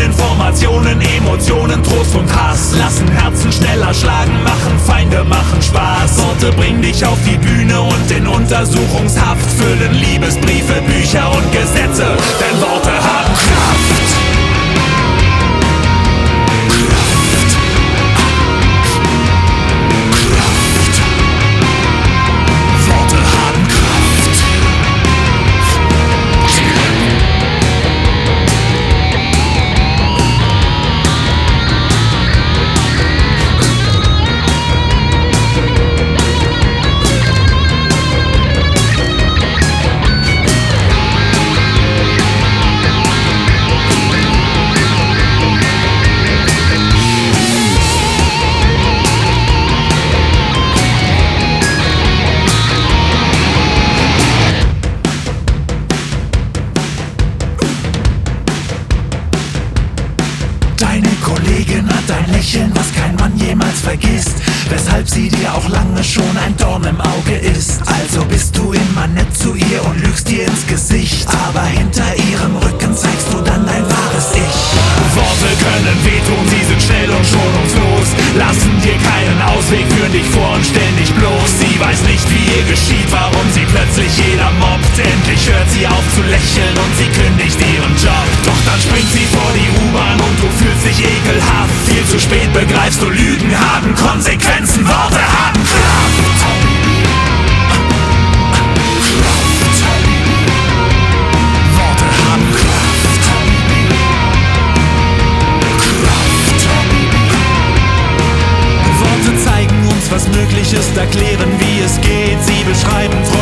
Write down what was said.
Informationen, Emotionen, Trost und Hass lassen Herzen schneller schlagen, machen Feinde, machen Spaß. Worte bringen dich auf die Bühne und in Untersuchungshaft, füllen Liebesbriefe, Bücher und Gesetze, denn Worte haben Kraft. Deine Kollegin hat ein Lächeln, was kein Mann jemals vergisst, weshalb sie dir auch lange schon ein Dorn im Auge ist. Also bist du immer nett zu ihr und lügst ihr ins Gesicht, aber hinter ihrem Rücken zeigst du dann dein wahres Ich. Worte können wehtun, sie sind schnell und schonungslos, lassen dir keinen Ausweg, führen dich vor und stellen dich bloß. Sie weiß nicht, wie ihr geschieht, warum sie plötzlich jeder mobbt. Endlich hört sie auf zu lächeln und sie kündigt ihren Job. Doch dann springt sie vor die U-Bahn und du fühlst dich ekelhaft. Viel zu spät begreifst du, Lügen haben Konsequenzen, Worte haben Kraft. Worte haben Kraft. Worte zeigen uns, was möglich ist, erklären, wie es geht. Sie beschreiben